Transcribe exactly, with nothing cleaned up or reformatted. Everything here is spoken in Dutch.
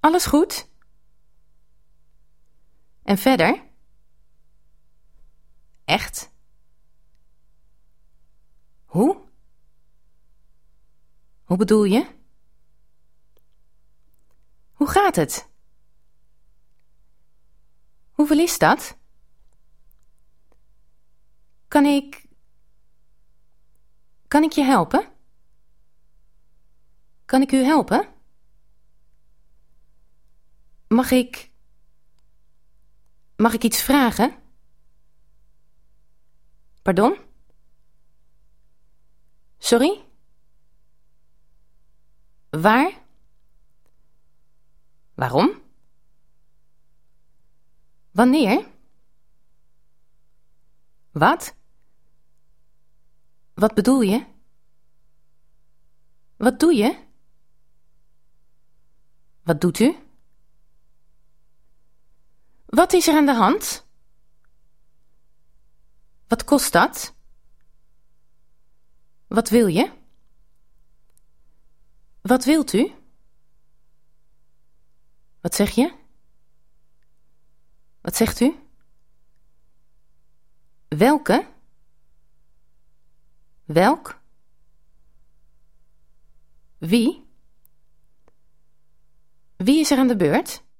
Alles goed? En verder? Echt? Hoe? Hoe bedoel je? Hoe gaat het? Hoeveel is dat? Kan ik... Kan ik je helpen? Kan ik u helpen? Mag ik... Mag ik iets vragen? Pardon? Sorry? Waar? Waarom? Wanneer? Wat? Wat bedoel je? Wat doe je? Wat doet u? Wat is er aan de hand? Wat kost dat? Wat wil je? Wat wilt u? Wat zeg je? Wat zegt u? Welke? Welk? Wie? Wie is er aan de beurt?